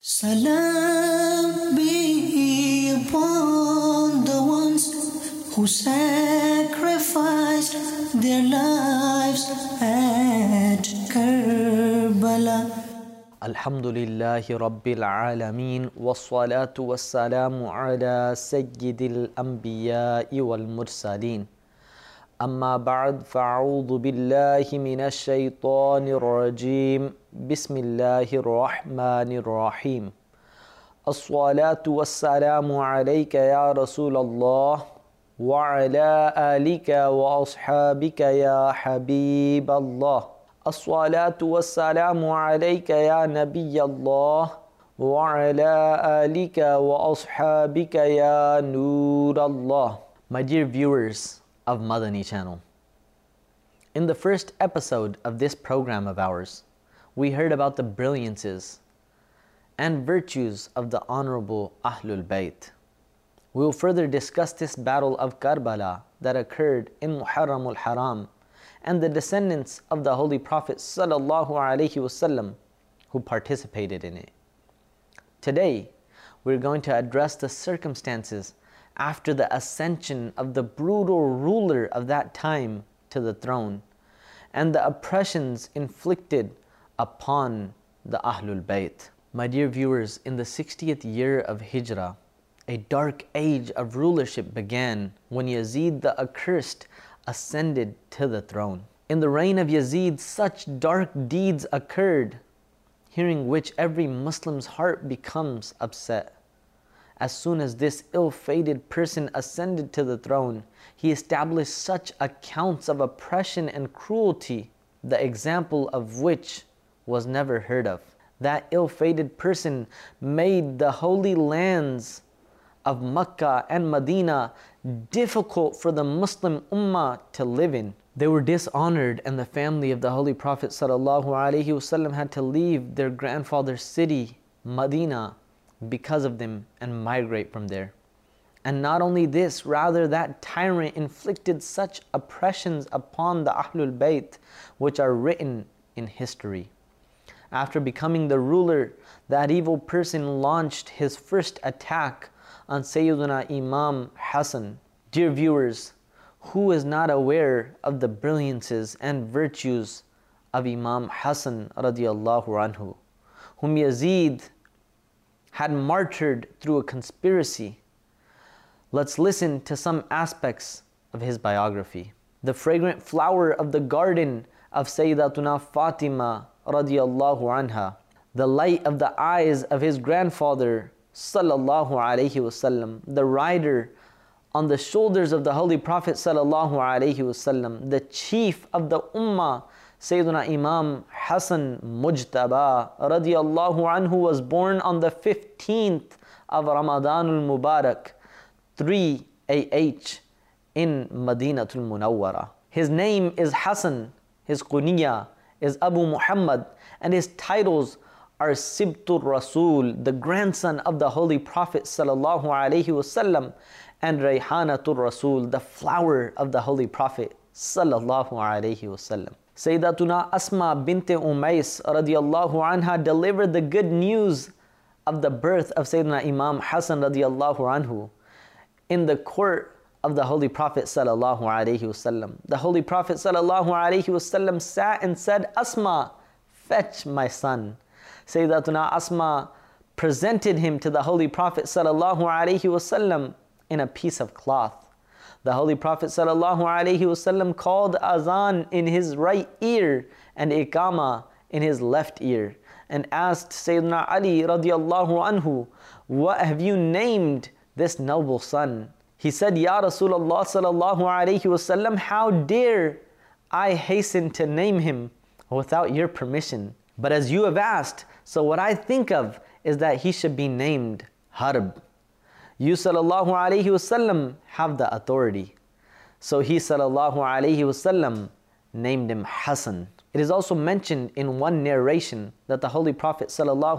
Salam be upon the ones who sacrificed their lives at Karbala. Alhamdulillahi Rabbil Alameen wassalatu wassalamu ala Sayyidil Anbiya'i wal Mursaleen. Amma ba'd, fa'udhu billahi minash shaytanir rajim. Bismillahir Rahmanir Rahim. As-salatu wassalamu alayka ya Rasulallah wa ala alika wa ashabika ya Habiballah. As-salatu wassalamu alayka ya Nabiyallah wa ala alika wa ashabika ya Nurallah. My dear viewers of Madani channel, in the first episode of this program of ours, we heard about the brilliances and virtues of the honorable Ahlul Bayt. We will further discuss this battle of Karbala that occurred in Muharram al-Haram and the descendants of the Holy Prophet sallallahu alaihi wasallam who participated in it. Today, we're going to address the circumstances after the ascension of the brutal ruler of that time to the throne and the oppressions inflicted upon the Ahlul Bayt. My dear viewers, in the 60th year of Hijrah, a dark age of rulership began when Yazid the Accursed ascended to the throne. In the reign of Yazid, such dark deeds occurred, hearing which every Muslim's heart becomes upset. As soon as this ill-fated person ascended to the throne, he established such accounts of oppression and cruelty, the example of which was never heard of. That ill-fated person made the holy lands of Makkah and Medina difficult for the Muslim Ummah to live in. They were dishonored, and the family of the Holy Prophet ﷺ had to leave their grandfather's city, Medina, because of them and migrate from there. And not only this, rather that tyrant inflicted such oppressions upon the Ahlul Bayt which are written in history. After becoming the ruler, that evil person launched his first attack on Sayyiduna Imam Hassan. Dear viewers, who is not aware of the brilliances and virtues of Imam Hassan radiallahu anhu, whom Yazid had martyred through a conspiracy? Let's listen to some aspects of his biography. The fragrant flower of the garden of Sayyidatuna Fatima radiallahu anha, the light of the eyes of his grandfather sallallahu alaihi wasallam, the rider on the shoulders of the Holy Prophet sallallahu alaihi wasallam, the chief of the Ummah, Sayyiduna Imam Hassan Mujtaba radiallahu anhu, was born on the 15th of Ramadanul Mubarak 3 AH in Madinatul Munawwara. His name is Hassan, his kunya is Abu Muhammad, and his titles are Sibtur Rasul, the grandson of the Holy Prophet sallallahu alaihi wasallam, and Rayhanatul Rasul, the flower of the Holy Prophet sallallahu alaihi wasallam. Sayyidatuna Asma bint Umais radiallahu anha delivered the good news of the birth of Sayyidina Imam Hassan radiallahu anhu in the court of the Holy Prophet sallallahu alaihi wasallam. The Holy Prophet sallallahu alaihi wasallam sat and said, "Asma, fetch my son." Sayyidatuna Asma presented him to the Holy Prophet sallallahu alaihi wasallam in a piece of cloth. The Holy Prophet sallallahu alaihi wasallam called azan in his right ear and iqama in his left ear, and asked Sayyidina Ali radiallahu anhu, "What have you named this noble son?" He said, "Ya Rasulullah sallallahu alaihi wasallam, how dare I hasten to name him without your permission? But as you have asked, so what I think of is that he should be named Harb. You sallallahu alaihi wasallam have the authority." So he sallallahu alaihi wasallam named him Hassan. It is also mentioned in one narration that the Holy Prophet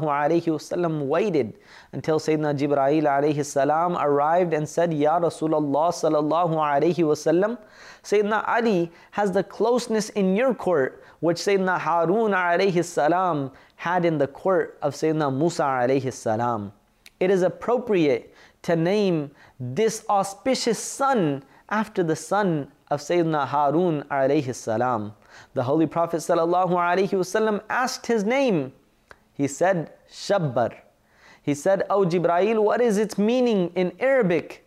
ﷺ waited until Sayyidina Jibreel alayhi salam arrived and said, Ya Rasulullah sallallahu alayhi wasallam, Sayyidina Ali has the closeness in your court which Sayyidina Harun alayhi salam had in the court of Sayyidina Musa alayhi salam. It is appropriate to name this auspicious son after the son of Sayyidina Harun alayhi salam. The Holy Prophet sallallahu alayhi wasallam asked his name. He said, Shabbar. He said, O Jibreel, what is its meaning in Arabic?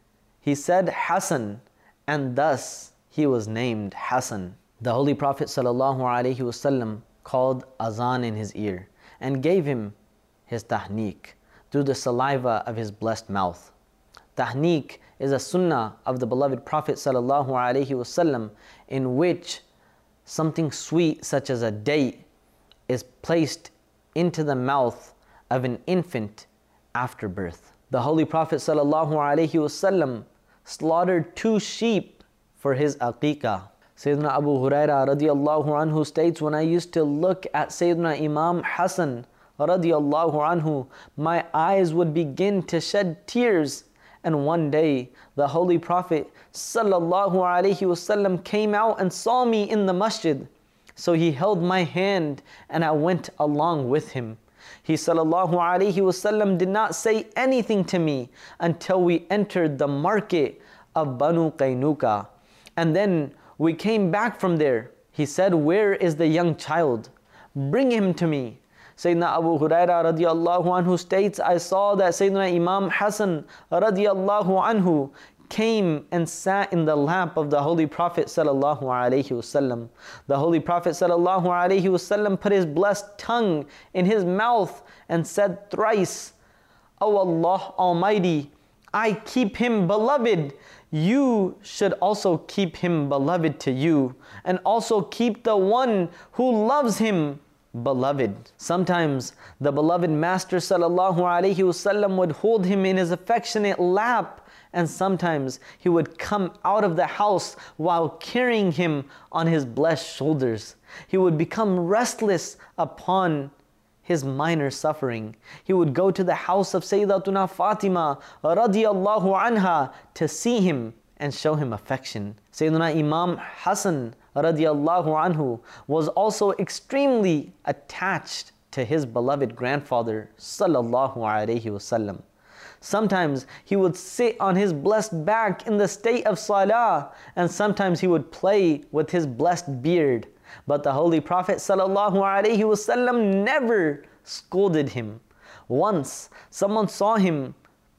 He said, Hassan. And thus he was named Hassan. The Holy Prophet sallallahu alayhi wasallam called Azan in his ear and gave him his tahniq through the saliva of his blessed mouth. Tahniq is a sunnah of the beloved Prophet sallallahu alayhi wasallam in which something sweet such as a date is placed into the mouth of an infant after birth. The Holy Prophet sallallahu alayhi wasallam slaughtered 2 sheep for his aqiqah. Sayyidina Abu Huraira radiallahu anhu states, when I used to look at Sayyidina Imam Hassan radiallahu anhu, my eyes would begin to shed tears. And one day, the Holy Prophet sallallahu alaihi wasallam came out and saw me in the masjid. So he held my hand and I went along with him. He sallallahu alaihi wasallam did not say anything to me until we entered the market of Banu Qaynuqa. And then we came back from there. He said, where is the young child? Bring him to me. Sayyidina Abu Huraira radiallahu anhu states, I saw that Sayyidina Imam Hassan radiallahu anhu came and sat in the lap of the Holy Prophet sallallahu alaihi wasallam. The Holy Prophet sallallahu alaihi wasallam put his blessed tongue in his mouth and said thrice, O Allah Almighty, I keep him beloved. You should also keep him beloved to you, and also keep the one who loves him beloved. Sometimes the beloved Master sallallahu alaihi wasallam would hold him in his affectionate lap, and sometimes he would come out of the house while carrying him on his blessed shoulders. He would become restless upon his minor suffering. He would go to the house of Sayyidatuna Fatima radiallahu anha to see him and show him affection. Sayyidina Imam Hassan radiallahu anhu was also extremely attached to his beloved grandfather sallallahu alaihi wasallam. Sometimes he would sit on his blessed back in the state of salah, and sometimes he would play with his blessed beard. But the Holy Prophet sallallahu alaihi wasallam never scolded him. Once someone saw him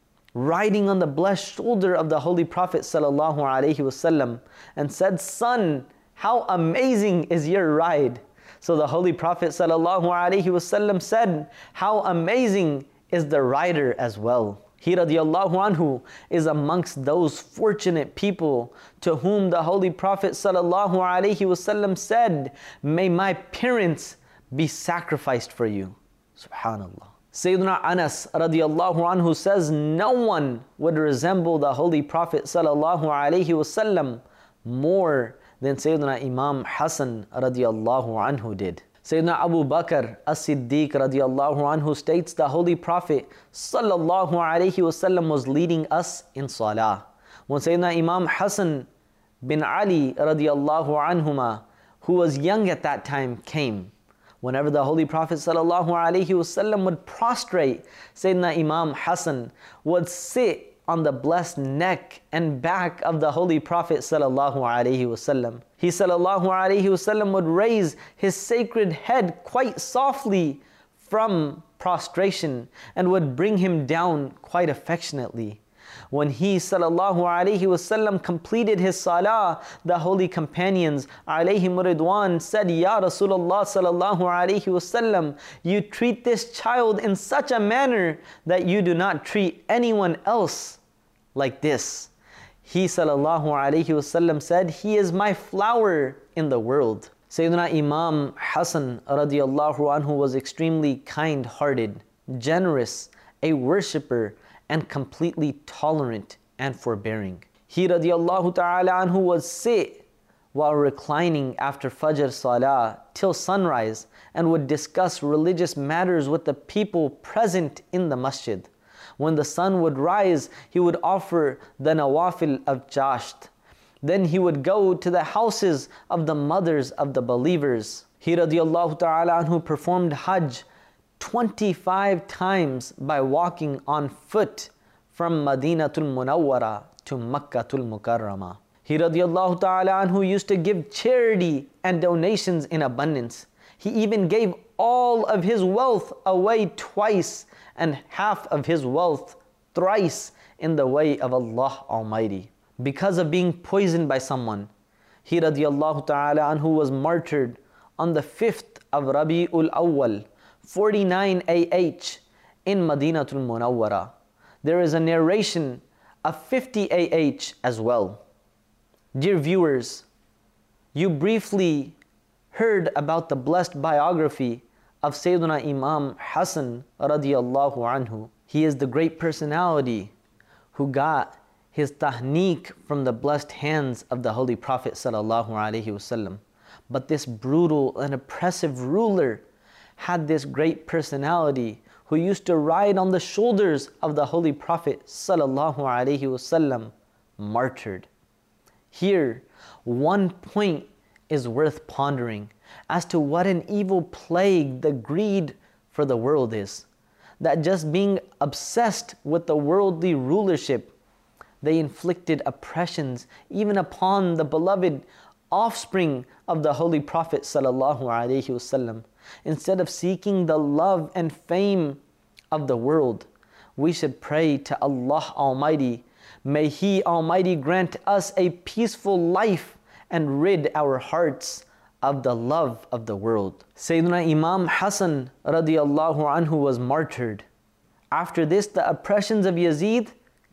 riding on the blessed shoulder of the Holy Prophet sallallahu alaihi wasallam and said, son, how amazing is your ride. So the Holy Prophet sallallahu alaihi wasallam said, how amazing is the rider as well. He radiallahu anhu is amongst those fortunate people to whom the Holy Prophet sallallahu alaihi wasallam said, may my parents be sacrificed for you. Subhanallah. Sayyidina Anas radiallahu anhu says, no one would resemble the Holy Prophet sallallahu alaihi wasallam more than Sayyidina Imam Hassan radiallahu anhu did. Sayyidina Abu Bakr as-Siddiq radiallahu anhu states, the Holy Prophet sallallahu alaihi wasallam was leading us in salah. When Sayyidina Imam Hassan bin Ali radiallahu anhuma, who was young at that time, came, whenever the Holy Prophet sallallahu alaihi wasallam would prostrate, Sayyidina Imam Hassan would sit on the blessed neck and back of the Holy Prophet sallallahu alaihi wasallam. He sallallahu alaihi wasallam would raise his sacred head quite softly from prostration and would bring him down quite affectionately. When he sallallahu alaihi wasallam completed his salah, the holy companions alayhim ridwan said, Ya Rasulullah sallallahu alaihi wasallam, you treat this child in such a manner that you do not treat anyone else like this. He sallallahu alaihi wasallam said, he is my flower in the world. Sayyidina Imam Hassan radiallahu anhu was extremely kind-hearted, generous, a worshipper, and completely tolerant and forbearing. He radiallahu ta'ala anhu would sit while reclining after Fajr Salah till sunrise and would discuss religious matters with the people present in the masjid. When the sun would rise, he would offer the nawafil of Jasht. Then he would go to the houses of the mothers of the believers. He radiallahu ta'ala anhu performed Hajj 25 times by walking on foot from Madinatul Munawwara to Makkatul Mukarramah. He radiallahu ta'ala anhu used to give charity and donations in abundance. He even gave all of his wealth away twice and half of his wealth thrice in the way of Allah Almighty. Because of being poisoned by someone, he radiallahu ta'ala anhu was martyred on the 5th of Rabi'ul Awwal, 49 AH in Madinatul Munawwara. There is a narration of 50 AH as well. Dear viewers, you briefly heard about the blessed biography of Sayyidina Imam Hassan radiallahu anhu. He is the great personality who got his tahniq from the blessed hands of the Holy Prophet sallallahu alaihi wasallam. But this brutal and oppressive ruler had this great personality who used to ride on the shoulders of the Holy Prophet sallallahu alaihi wasallam, martyred. Here, one point is worth pondering as to what an evil plague the greed for the world is. That just being obsessed with the worldly rulership, they inflicted oppressions even upon the beloved offspring of the Holy Prophet sallallahu alaihi wasallam. Instead of seeking the love and fame of the world, we should pray to Allah Almighty. May He Almighty grant us a peaceful life and rid our hearts of the love of the world. Sayyidina Imam Hassan radiallahu anhu was martyred. After this, the oppressions of Yazid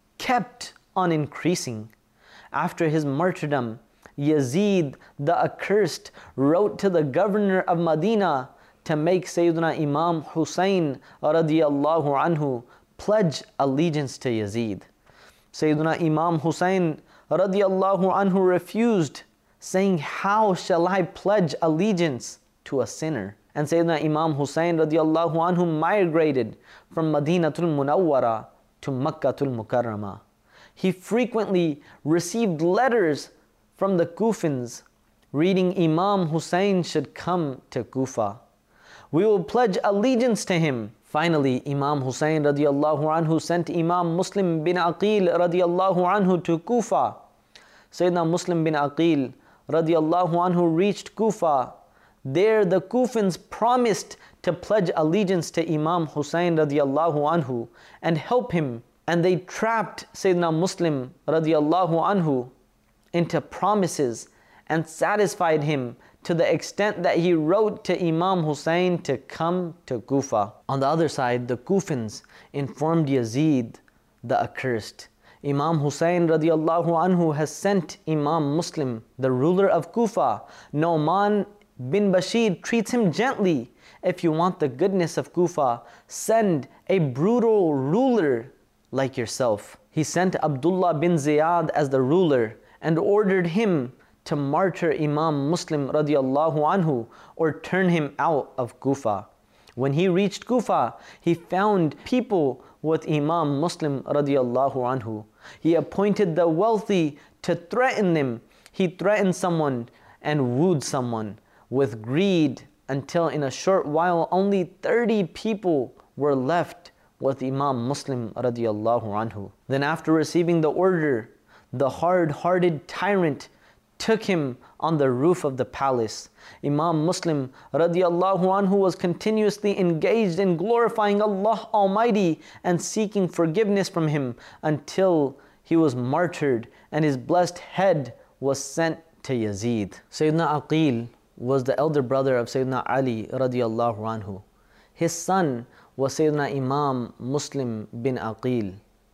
kept on increasing. After his martyrdom, Yazid the accursed wrote to the governor of Medina to make Sayyidina Imam Hussein radiallahu anhu pledge allegiance to Yazid. Sayyidina Imam Hussein radiallahu anhu refused, saying, "How shall I pledge allegiance to a sinner?" And Sayyidina Imam Hussein radiallahu anhu migrated from Madinatul Munawwara to Makkatul Mukarramah. He frequently received letters from the Kufans reading Imam Hussein should come to Kufa. We will pledge allegiance to him. Finally, Imam Hussein radiallahu anhu sent Imam Muslim bin Aqil radiallahu anhu to Kufa. Sayyidina Muslim bin Aqil radiallahu anhu reached Kufa. There the Kufans promised to pledge allegiance to Imam Hussein radiallahu anhu and help him. And they trapped Sayyidina Muslim radiallahu anhu into promises and satisfied him to the extent that he wrote to Imam Hussein to come to Kufa. On the other side, the Kufans informed Yazid the accursed, Imam Hussein radiallahu anhu has sent Imam Muslim, the ruler of Kufa. Nu'man bin Bashir treats him gently. If you want the goodness of Kufa, send a brutal ruler like yourself. He sent Abdullah bin Ziyad as the ruler and ordered him to martyr Imam Muslim radiallahu anhu or turn him out of Kufa. When he reached Kufa, he found people with Imam Muslim radiallahu anhu. He appointed the wealthy to threaten them. He threatened someone and wooed someone with greed until in a short while only 30 people were left with Imam Muslim radiallahu anhu. Then after receiving the order, the hard-hearted tyrant took him on the roof of the palace. Imam Muslim radiallahu anhu was continuously engaged in glorifying Allah Almighty and seeking forgiveness from Him until he was martyred and his blessed head was sent to Yazid. Sayyidina Aqil was the elder brother of Sayyidina Ali radiallahu anhu. His son was Sayyidina Imam Muslim bin Aqil.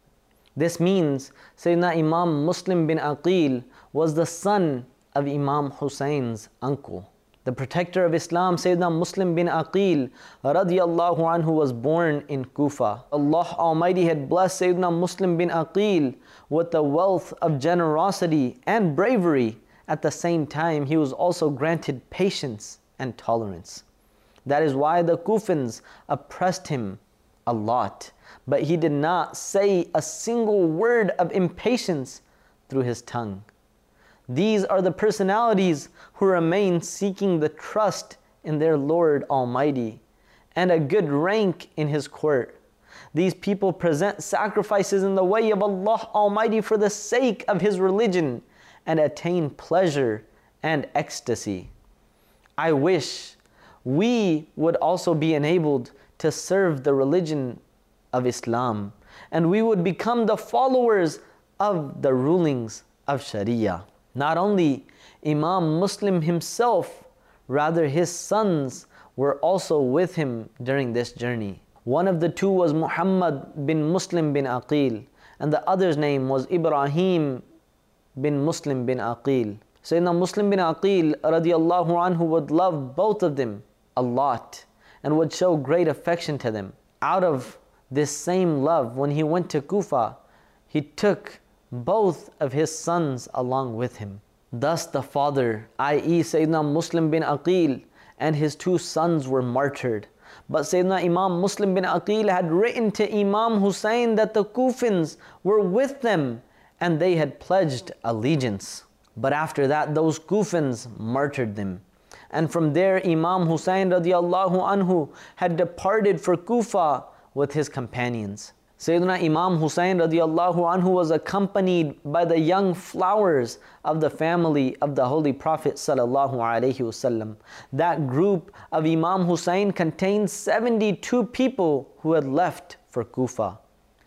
This means Sayyidina Imam Muslim bin Aqil was the son of Imam Hussein's uncle. The protector of Islam, Sayyidina Muslim bin Aqil radiallahu anhu, was born in Kufa. Allah Almighty had blessed Sayyidina Muslim bin Aqil with the wealth of generosity and bravery, at the same time, he was also granted patience and tolerance. That is why the Kufans oppressed him a lot, but he did not say a single word of impatience through his tongue. These are the personalities who remain seeking the trust in their Lord Almighty and a good rank in His court. These people present sacrifices in the way of Allah Almighty for the sake of His religion and attain pleasure and ecstasy. I wish we would also be enabled to serve the religion of Islam, and we would become the followers of the rulings of Sharia. Not only Imam Muslim himself, rather his sons were also with him during this journey. One of the two was Muhammad bin Muslim bin Aqil, and the other's name was Ibrahim bin Muslim bin Aqil. Sayyidina Muslim bin Aqil radiallahu anhu would love both of them a lot and would show great affection to them. Out of this same love, when he went to Kufa, he took both of his sons along with him. Thus the father, i.e. Sayyidina Muslim bin Aqil, and his two sons were martyred. But Sayyidina Imam Muslim bin Aqil had written to Imam Hussein that the Kufans were with them and they had pledged allegiance. But after that, those Kufans martyred them. And from there, Imam Hussein radiallahu anhu had departed for Kufa with his companions. Sayyidina Imam Hussein radiallahu anhu was accompanied by the young flowers of the family of the Holy Prophet sallallahu alaihi wasallam. That group of Imam Hussein contained 72 people who had left for Kufa.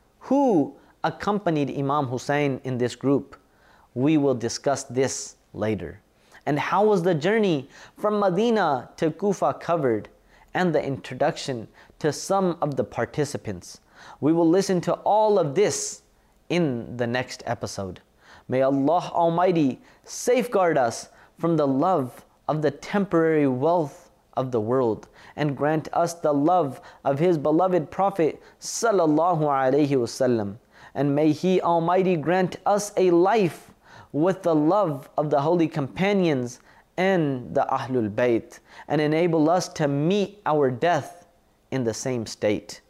Who accompanied Imam Hussein in this group? We will discuss this later. And how was the journey from Medina to Kufa covered, and the introduction to some of the participants. We will listen to all of this in the next episode. May Allah Almighty safeguard us from the love of the temporary wealth of the world and grant us the love of His beloved Prophet sallallahu alaihi wasallam. And may He Almighty grant us a life with the love of the holy companions and the Ahlul Bayt, and enable us to meet our death in the same state.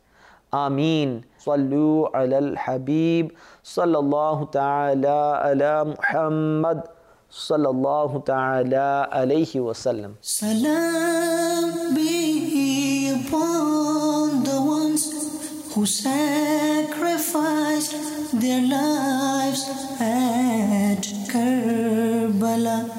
Ameen. Sallu ala al-Habib sallallahu ta'ala ala Muhammad sallallahu ta'ala alayhi wa sallam. Salam be upon the ones who sacrificed their lives at Karbala.